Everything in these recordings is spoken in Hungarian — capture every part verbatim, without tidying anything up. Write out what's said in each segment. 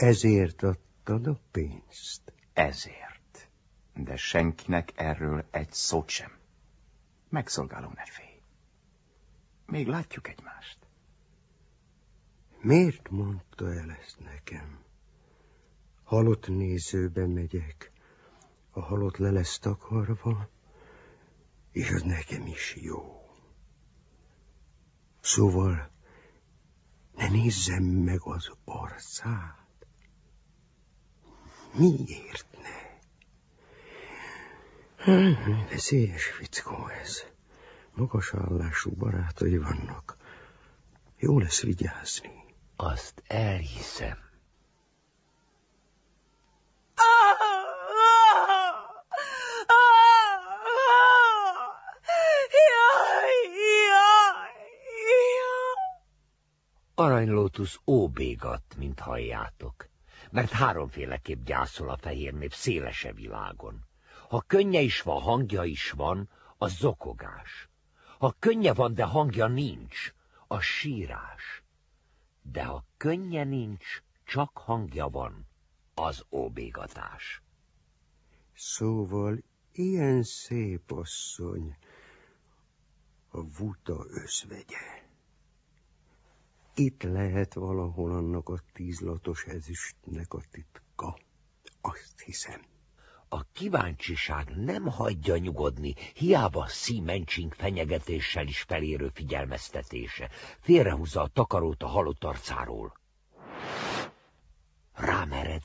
Ezért adtad a pénzt? Ezért. De senkinek erről egy szót sem. Megszolgálom, ne félj. Még látjuk egymást. Miért mondta el ezt nekem? Halott nézőbe megyek. A halott le lesz takarva, és az nekem is jó. Szóval ne nézzem meg az arcát. Miért ne? Veszélyes fickó ez. Magas állású barátai vannak. Jó lesz vigyázni. Azt elhiszem. Aranylótusz óbégat, mint halljátok, mert háromféleképp gyászol a fehér nép szélese világon. Ha könnye is van, hangja is van, az zokogás. Ha könnye van, de hangja nincs, az sírás. De ha könnye nincs, csak hangja van, az óbégatás. Szóval ilyen szép asszony a Vuta özvegye. Itt lehet valahol annak a tízlatos ezüstnek a titka. Azt hiszem. A kíváncsiság nem hagyja nyugodni, hiába szímencsink fenyegetéssel is felérő figyelmeztetése. Félrehúzza a takarót a halott arcáról. Rámered.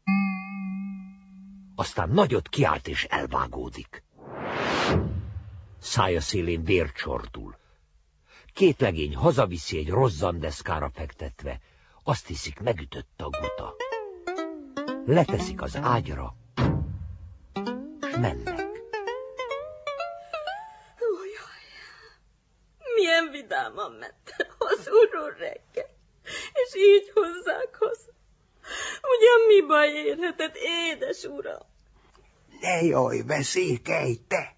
Aztán nagyot kiált és elvágódik. Szája szélén vér csordul. Két legény hazaviszi egy rozzandeszkára fektetve. Azt hiszik, megütött a guta. Leteszik az ágyra, s mennek. Ujjaj, milyen vidáman ment hazulról reggel, és így hozzák haza. Ugyan mi baj érhetett, édes uram? Ne jaj, veszékelj, te!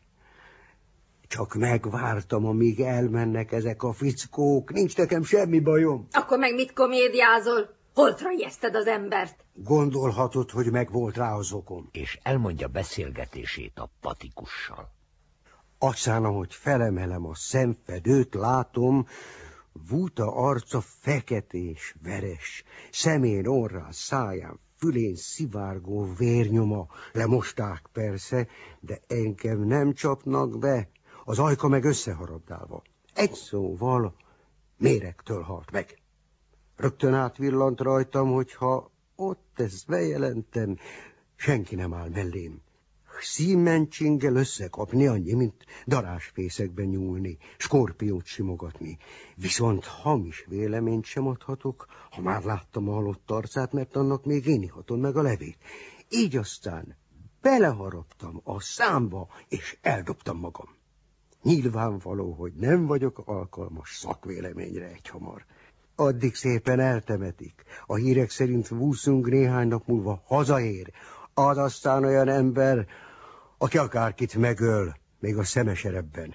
Csak megvártam, amíg elmennek ezek a fickók. Nincs nekem semmi bajom. Akkor meg mit komédiázol? Holtra ijeszted az embert? Gondolhatod, hogy meg volt rá az okom. És elmondja beszélgetését a patikussal. Aztán, ahogy felemelem a szemfedőt, látom, Vuta arca feketés, veres, szemén, orrán, száján, fülén szivárgó vérnyoma. Lemosták persze, de engem nem csapnak be, az ajka meg összeharabdálva. Egy szóval méregtől halt meg. Rögtön átvillant rajtam, hogyha ott ezt bejelentem, senki nem áll mellém. Szímencsingel összekapni annyi, mint darásfészekben nyúlni, skorpiót simogatni. Viszont hamis véleményt sem adhatok, ha már láttam a halott arcát, mert annak még én ihatom meg a levét. Így aztán beleharaptam a számba, és eldobtam magam. Nyilvánvaló, hogy nem vagyok alkalmas szakvéleményre egyhamar. Addig szépen eltemetik. A hírek szerint Vúszung néhány nap múlva hazaér. Az aztán olyan ember, aki akárkit megöl, még a szemeserebben.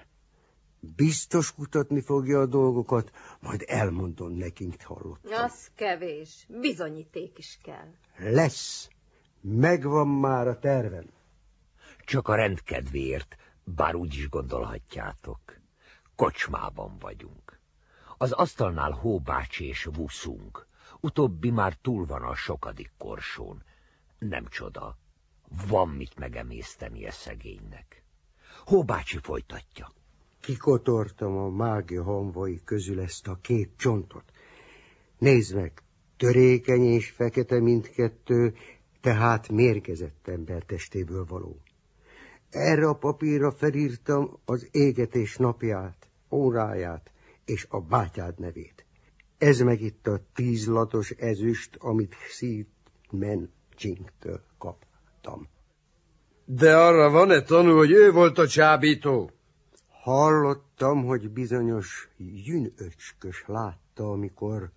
Biztos kutatni fogja a dolgokat, majd elmondom nekünk, hallottam. Az kevés, bizonyíték is kell. Lesz, megvan már a tervem. Csak a rendkedvéért, bár úgy is gondolhatjátok. Kocsmában vagyunk. Az asztalnál Hóbácsi és Vúszung. Utóbbi már túl van a sokadik korsón. Nem csoda, van mit megemésztenie szegénynek. Hóbácsi folytatja. Kikotortam a mágia hamvai közül ezt a két csontot. Nézd meg, törékeny és fekete mindkettő, tehát mérgezett ember testéből való. Erre a papírra felírtam az égetés napját, óráját és a bátyád nevét. Ez meg itt a tízlatos ezüst, amit Szímencsingtől kaptam. De arra van-e tanú, hogy ő volt a csábító? Hallottam, hogy bizonyos jünöcskös látta, amikor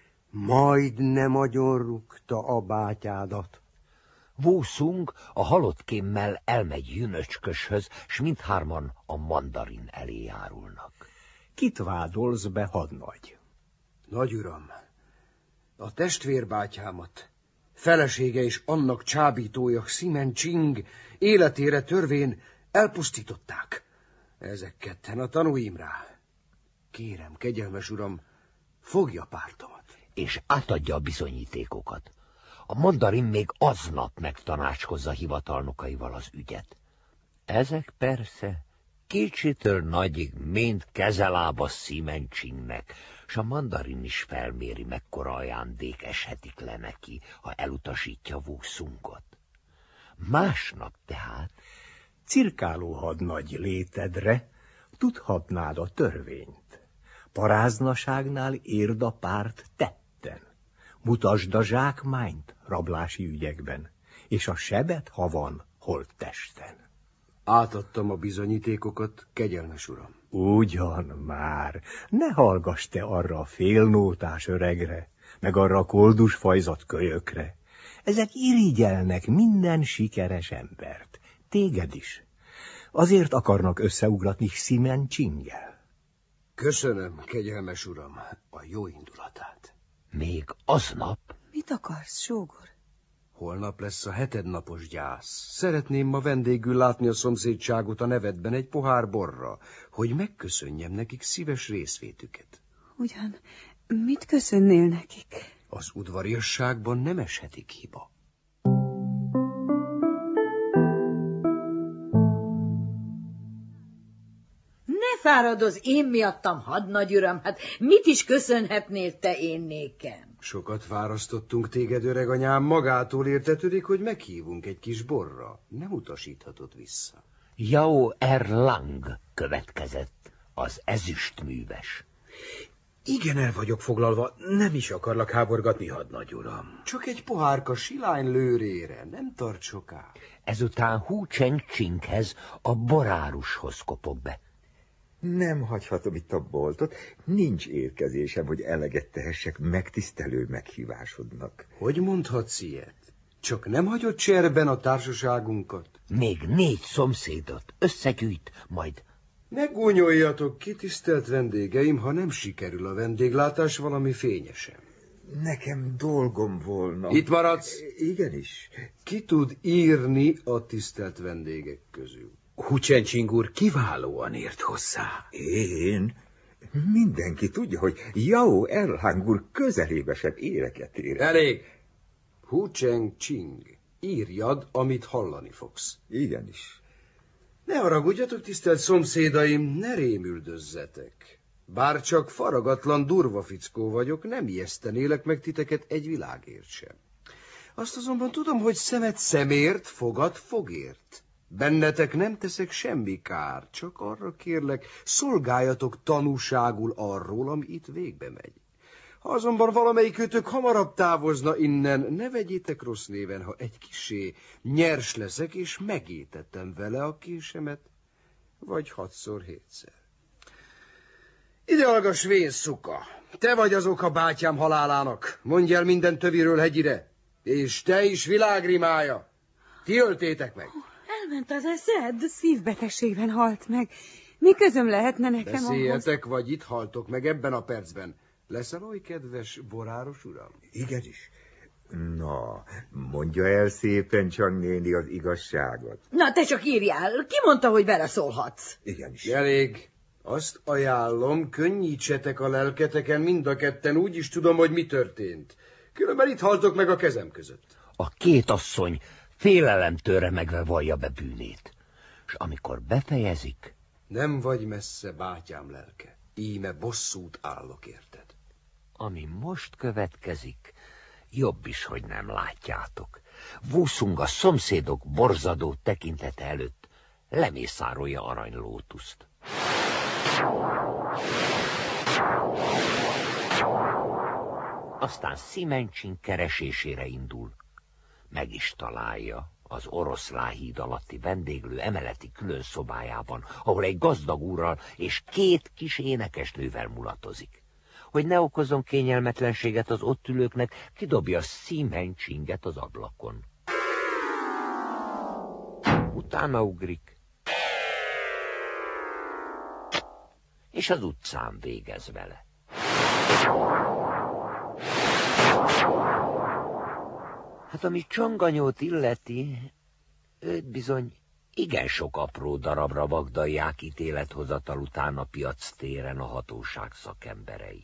majdnem agyonrúgta a bátyádat. Vúszung a halott kémmel elmegy jünöcsköshöz, s mindhárman a mandarin elé járulnak. Kit vádolsz be, hadnagy? Nagyuram, a testvérbátyámat felesége és annak csábítója Szimen Csing életére törvén elpusztították. Ezek ketten a tanúim rá. Kérem, kegyelmes uram, fogja pártomat. És átadja a bizonyítékokat. A mandarin még aznap megtanácskozza hivatalnokaival az ügyet. Ezek persze kicsitől nagyig mind kezelába Szimen Csingnek, s a mandarin is felméri, mekkora ajándék eshetik le neki, ha elutasítja Wu Sungot. Másnap tehát cirkáló hadnagy létedre tudhatnád a törvényt. Paráznaságnál érd a párt tetten, mutasd a zsákmányt rablási ügyekben, és a sebet, ha van, holttesten. Átadtam a bizonyítékokat, kegyelmes uram. Ugyan már, ne hallgass te arra a félnótás öregre, meg arra a koldus fajzat kölyökre. Ezek irigyelnek minden sikeres embert, téged is. Azért akarnak összeugratni Szimen Csinggel. Köszönöm, kegyelmes uram, a jó indulatát. még aznap... Mit akarsz, sógor? Holnap lesz a hetednapos gyász. Szeretném ma vendégül látni a szomszédságot a nevedben egy pohár borra, hogy megköszönjem nekik szíves részvétüket. Ugyan, mit köszönnél nekik? Az udvariasságban nem eshetik hiba. Ne fáradozz én miattam, hadnagy uram, hát mit is köszönhetnél te én nékem? Sokat fárasztottunk téged, öreg anyám, magától értetődik, hogy meghívunk egy kis borra. Nem utasíthatod vissza. Yao Erlang következett, az ezüstműves. Igen, el vagyok foglalva, nem is akarlak háborgatni, hadnagy uram. Csak egy pohárka silány lőrére, nem tart soká. Ezután Hu Chengqinghez, a borárushoz kopog be. Nem hagyhatom itt a boltot, nincs érkezésem, hogy eleget tehessek megtisztelő meghívásodnak. Hogy mondhatsz ilyet? Csak nem hagyod cserben a társaságunkat? Még négy szomszédot összegyűjt, majd... Ne gúnyoljatok ki, tisztelt vendégeim, ha nem sikerül a vendéglátás valami fényesen. Nekem dolgom volna. Itt maradsz? Igenis. Ki tud írni a tisztelt vendégek közül? Hu Chengqing úr kiválóan ért hozzá. Én? Mindenki tudja, hogy Yao Erlang úr közelébe sem éreket ér. Elég! Hu Chengqing, írjad, amit hallani fogsz. Igenis. Ne haragudjatok, tisztelt szomszédaim, ne rémüldözzetek. Bár csak faragatlan, durva fickó vagyok, nem ijesztenélek meg titeket egy világért sem. Azt azonban tudom, hogy szemet szemért, fogad fogért. Bennetek nem teszek semmi kár, csak arra kérlek, szolgáljatok tanúságul arról, ami itt végbe megy. Ha azonban valamelyikőtök hamarabb távozna innen, ne vegyétek rossz néven, ha egy kisé nyers leszek, és megétettem vele a késemet, vagy hatszor hétszer. Ide hallgass, vén szuka! Te vagy az oka bátyám halálának. Mondj el minden töviről hegyire, és te is világrimája. Ti öltétek meg. Elment az eszed, szívbetegségben halt meg. Mi közöm lehetne nekem ahhoz? Beszéljetek, vagy itt haltok meg ebben a percben. Leszel oly kedves, boráros uram? Igenis. Na, mondja el szépen, Csang néni, az igazságot. Na, te csak írjál. Ki mondta, hogy beleszólhatsz? Igenis. Elég. Azt ajánlom, könnyítsetek a lelketeken mind a ketten, úgy is tudom, hogy mi történt. Különben itt haltok meg a kezem között. A két asszony félelemtől remegve vallja be bűnét, és amikor befejezik... Nem vagy messze, bátyám lelke. Íme bosszút állok érted. Ami most következik, jobb is, hogy nem látjátok. Wu Sung a szomszédok borzadó tekintete előtt lemészárolja aranylótuszt. Aztán Szimen Csing keresésére indul. Meg is találja az Oroszlán-híd alatti vendéglő emeleti külön szobájában, ahol egy gazdag úrral és két kis énekesnővel mulatozik. Hogy ne okozzon kényelmetlenséget az ott ülőknek, kidobja Szimen Csinget az ablakon. Utána ugrik, és az utcán végez vele. Hát ami Csanganyót illeti, őt bizony igen sok apró darabra vagdalják ítélethozatal után a piac téren a hatóság szakemberei.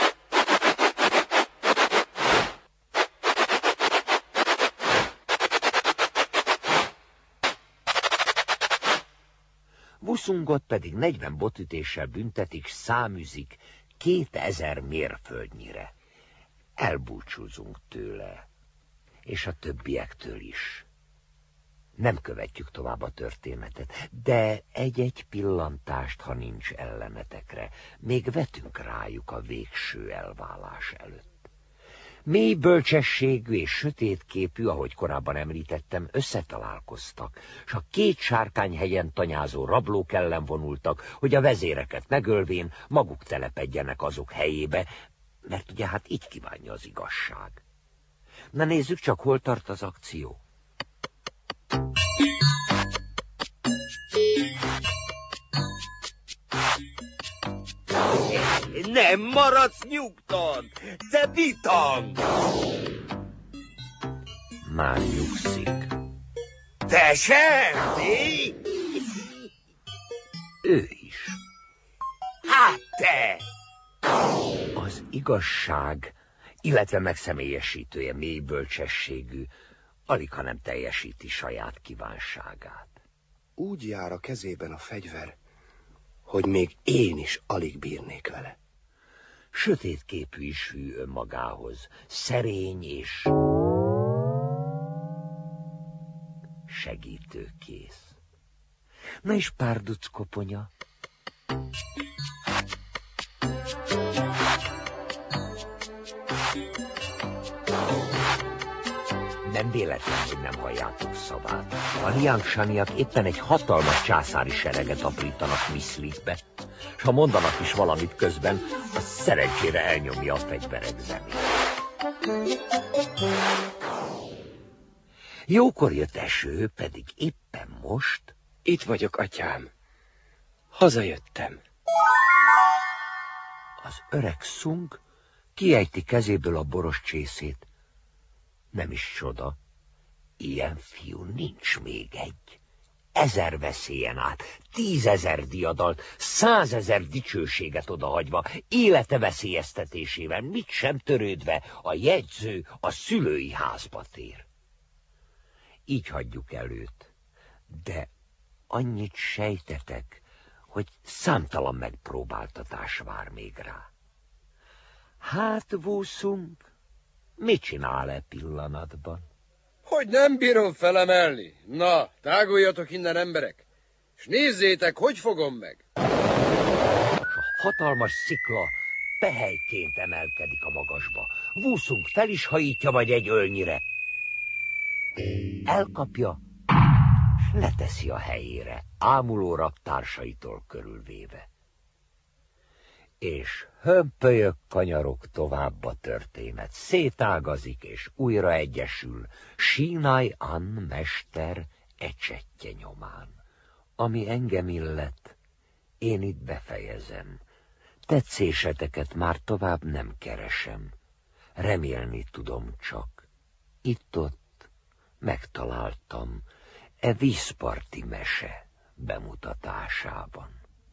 Vuszungot pedig negyven botütéssel büntetik, száműzik kétezer mérföldnyire. Elbúcsúzunk tőle, és a többiektől is. Nem követjük tovább a történetet, de egy-egy pillantást, ha nincs ellenetekre, még vetünk rájuk a végső elválás előtt. Mély bölcsességű és sötétképű, ahogy korábban említettem, összetalálkoztak, s a két sárkányhegyen tanyázó rablók ellen vonultak, hogy a vezéreket megölvén maguk telepedjenek azok helyébe, mert ugye hát így kívánja az igazság. Na nézzük csak, hol tart az akció. Nem maradsz nyugton, te bitang! Már nyugszik. Te semmi! Ő is. Hát te! Az igazság, illetve megszemélyesítője mély bölcsességű, alig, ha nem teljesíti saját kívánságát. Úgy jár a kezében a fegyver, hogy még én is alig bírnék vele. Sötétképű is hű önmagához, szerény és segítőkész. Na és párduc koponya? Nem véletlen, hogy nem halljátok szavát. A liangsaniak éppen egy hatalmas császári sereget aprítanak Miszlikbe, s ha mondanak is valamit közben, az szerencsére elnyomja a fegyverek zenét. Jókor jött eső, pedig éppen most... Itt vagyok, atyám. Hazajöttem. Az öreg Szung kiejti kezéből a boros csészét. Nem is csoda. Ilyen fiú nincs még egy. Ezer veszélyen át, tízezer diadalt, százezer dicsőséget odahagyva, élete veszélyeztetésével, mit sem törődve, a jegyző a szülői házba tér. Így hagyjuk előtt, de annyit sejtetek, hogy számtalan megpróbáltatás vár még rá. Hát, Vúszunk, mit csinál e pillanatban? Hogy nem bírom felemelni. Na, táguljatok innen, emberek, és nézzétek, hogy fogom meg. A hatalmas szikla pehelyként emelkedik a magasba. Vúszunk fel is hajítja majd egy ölnyire. Elkapja, s leteszi a helyére, ámuló raktársaitól körülvéve. És hömpölyök kanyarok tovább a történet, szétágazik és újra egyesül Sínai An mester ecsettye nyomán. Ami engem illet, én itt befejezem. Tetszéseteket már tovább nem keresem. Remélni tudom csak. Itt-ott megtaláltam e vízparti mese bemutatásában.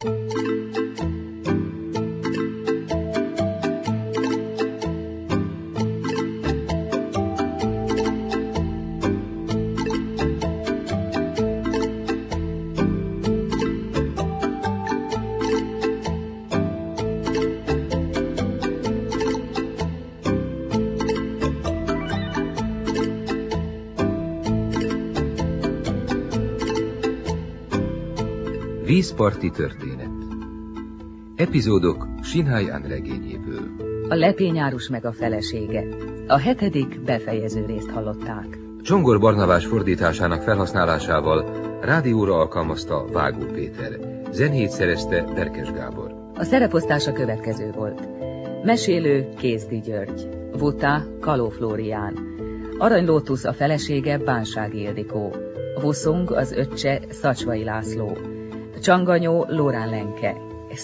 Vízparti történet. Epizódok Shinhai An regényéből. A lepényárus meg a felesége. A hetedik befejező részt hallották. Csongor Barnabás fordításának felhasználásával rádióra alkalmazta Vágó Péter. Zenét szerezte Berkes Gábor. A szereposztása következő volt. Mesélő Kézdi György. Vuta Kaló Flórián. Arany Lótusz a felesége Bánsági Ildikó. Vuszung az öccse Szacsvai László. Csanganyó Lórán Lenke,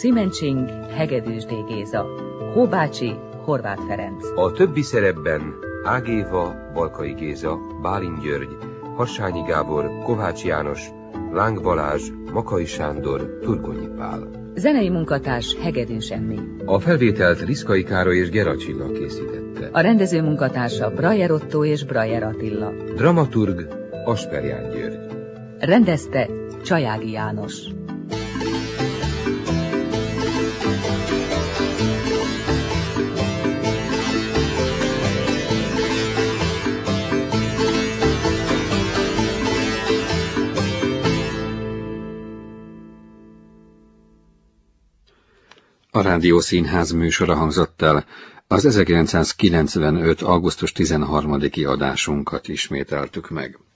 Szimencsing Hegedűs D. Géza, Hóbácsi Horváth Ferenc. A többi szerepben Ág Éva, Balkai Géza, Bálint György, Hassányi Gábor, Kovács János, Láng Balázs, Makai Sándor, Turgonyi Pál. Zenei munkatárs Hegedűs Emmi. A felvételt Riszkai Károly és Gera Csilla készítette. A rendező munkatársa Brajer Otto és Brajer Attila. Dramaturg Asperján György. Rendezte Csajági János. A Rádiószínház műsora hangzott el, az ezerkilencszázkilencvenöt. augusztus tizenharmadiki adásunkat ismételtük meg.